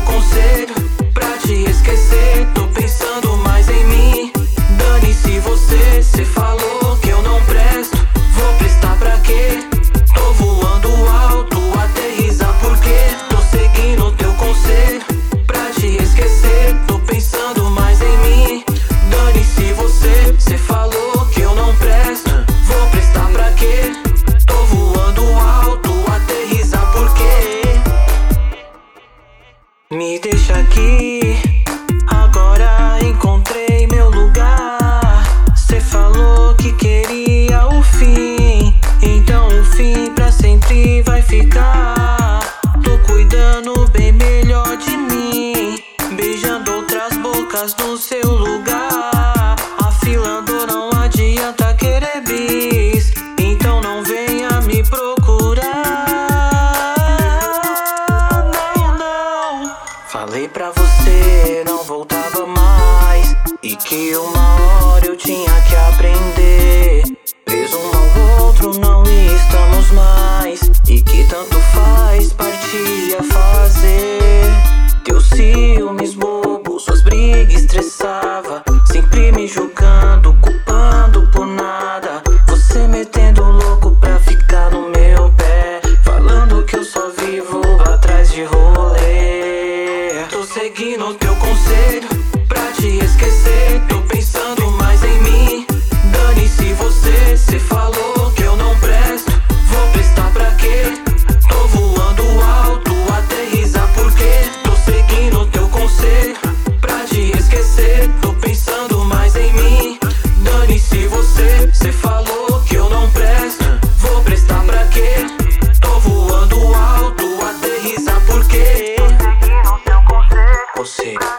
conselho pra te esquecer. Tô pensando mais em mim. Dane-se você, cê falou que eu não presto. Vou prestar pra quê? Tô voando alto, aterrissar por quê? Tô seguindo teu conselho pra te esquecer. Tô pensando mais em mim. Dane-se você, cê falou que eu não presto. Vou prestar pra quê? Tô voando alto, aterrissar por quê? Me deixa aqui, agora encontrei meu lugar. Cê falou que queria o fim, então o fim pra sempre vai ficar. Tô cuidando bem melhor de mim, beijando outras bocas no seu lugar. Afilando não adianta querer bis, então não venha me procurar. Falei pra você, não voltava mais, e que uma hora eu tinha que aprender. Preso um ao outro, não estamos mais, e que tanto faz partir a fazer. Teus ciúmes bobos, suas brigas estressava, sempre me julgando, culpando por nada. Você metendo louco pra ficar no meu pé, falando que eu só vivo atrás de rolê. Tô seguindo teu conselho pra te esquecer. Tô pensando mais em mim. Dane-se você, cê falou que eu não presto. Vou prestar pra quê? Tô voando alto, aterrissar por quê? Tô seguindo teu conselho pra te esquecer. Tô pensando mais em mim. Dane-se você, cê falou que eu não presto. Vou prestar pra quê? Tô voando alto, aterrissar por quê? Você